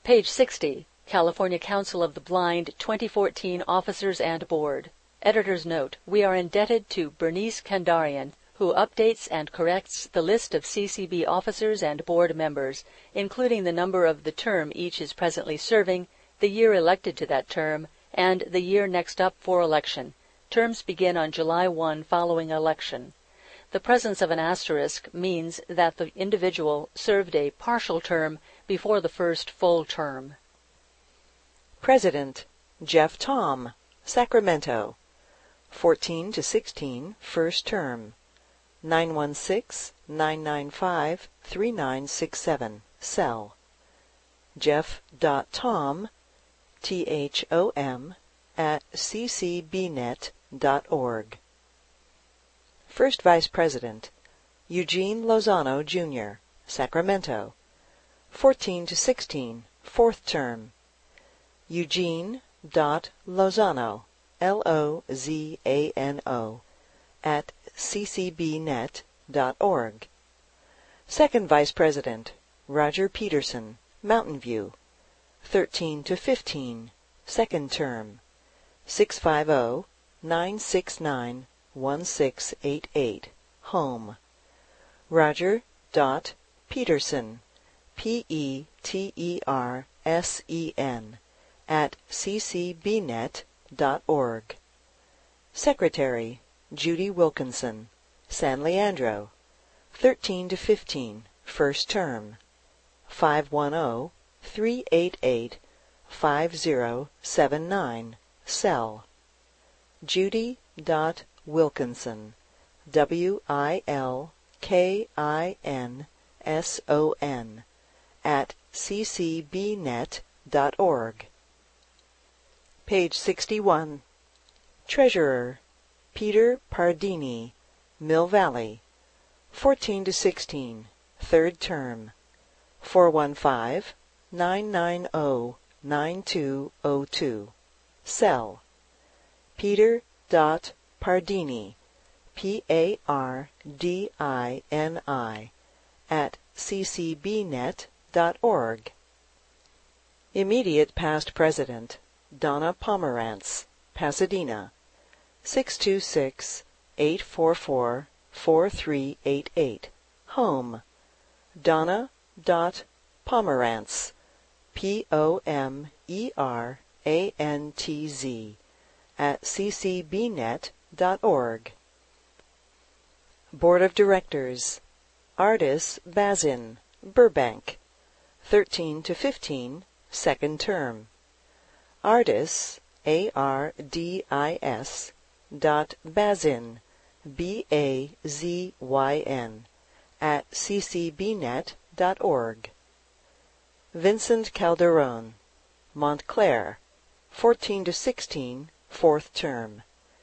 Page 60. California Council of the Blind 2014 Officers and Board. Editor's Note: we are indebted to Bernice Kandarian, who updates and corrects the list of CCB officers and board members, including the number of the term each is presently serving, the year elected to that term, and the year next up for election. Terms begin on July 1 following election. The presence of an asterisk means that the individual served a partial term before the first full term. President Jeff Tom, Sacramento, 14 to 16, first term, 916-995-3967, cell. Jeff.Tom, THOM, @ccbnet.org. First Vice President Eugene Lozano, Jr., Sacramento, 14 to 16, fourth term, Eugene.Lozano, LOZANO, @ccbnet.org. Second Vice President Roger Peterson, Mountain View, 13 to 15, second term, 650-969-1688, home. Roger.Peterson, PETERSEN, @ccbnet.org. Secretary Judy Wilkinson, San Leandro, 13 to 15, first term, 510-388-5079, cell. Judy.Wilkinson, WILKINSON, @ccbnet.org. Page 61. Treasurer Peter Pardini, Mill Valley, 14 to 16, third term, 415-990-9202, cell. Peter.Pardini, PARDINI, @ccbnet.org. Immediate past President Donna Pomerantz, Pasadena, 626-844-4388, home. Donna.Pomerantz, POMERANTZ, @ccbnet.org. Board of Directors Ardis Bazin, Burbank, 13 to 15, second term. Ardis, ARDIS, .Bazin, BAZYN, @ccbnet.org. Vincent Calderon, Montclair, 14 to 16, fourth term,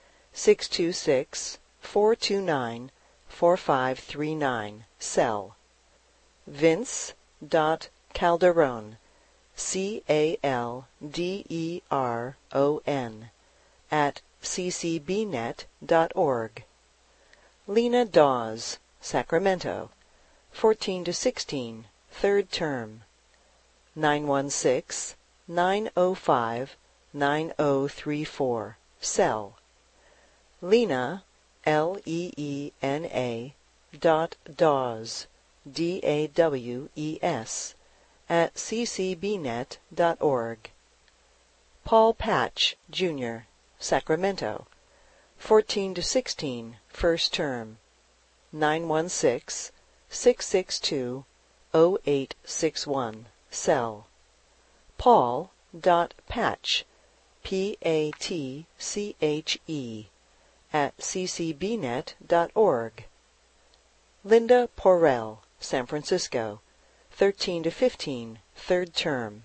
626-429-4539, cell. Vince.Calderon, CALDERON, @ccbnet.org. Lena Dawes, Sacramento, 14 to 16, third term, 916-905-9034, cell. Lena, LEENA, .Dawes, DAWES, @ccbnet.org. Paul Patch, Jr., Sacramento, 14 to 16, first term, 916-662-0861, cell. Paul.Patch, PATCHE, @ccbnet.org. Linda Porrell, San Francisco, 13 to 15, third term,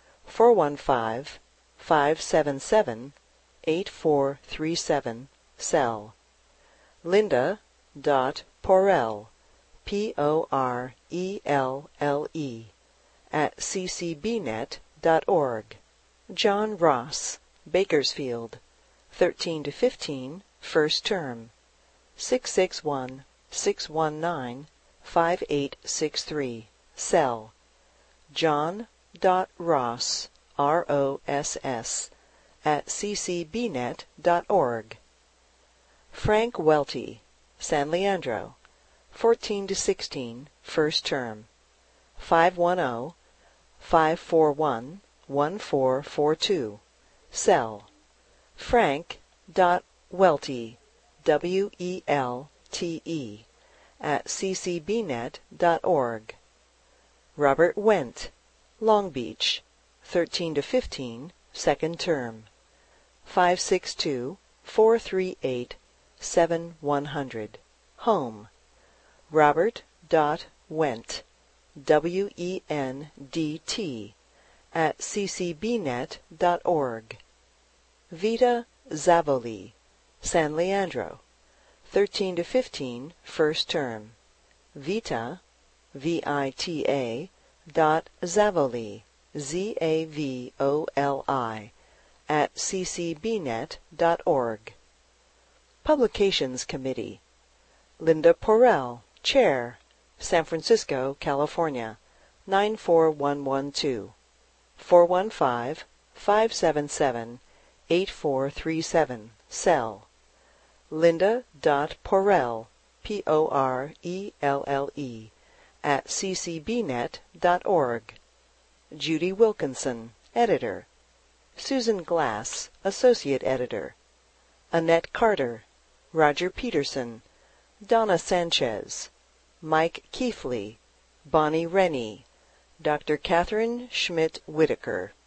415-577-8437, cell. Linda.Porrell, PORELLE, @ccbnet.org. John Ross, Bakersfield, 13 to 15, first term, 661-619-5863, cell. John Frank.Ross, R-O-S-S, at ccbnet.org. Frank Welty, San Leandro, 14 to 16, first term, 510-541-1442, cell, frank.welty, W-E-L-T-E, at ccbnet.org. Robert Wendt, Long Beach, 13 to 15, second term, 562-438-7100, home, robert.wendt, W-E-N-D-T, at ccbnet.org. Vita Zavoli, San Leandro, 13 to 15, first term, Vita, V-I-T-A, Zavoli, Z-A-V-O-L-I, at ccbnet.org. Publications Committee. Linda Porrell, Chair, San Francisco, California, 94112, 415-577-8437, cell, linda.porrell, P-O-R-E-L-L-E, at ccbnet.org. Judy Wilkinson, Editor. Susan Glass, Associate Editor. Annette Carter, Roger Peterson, Donna Sanchez, Mike Keithley, Bonnie Rennie, Dr. Catherine Schmidt Whitaker.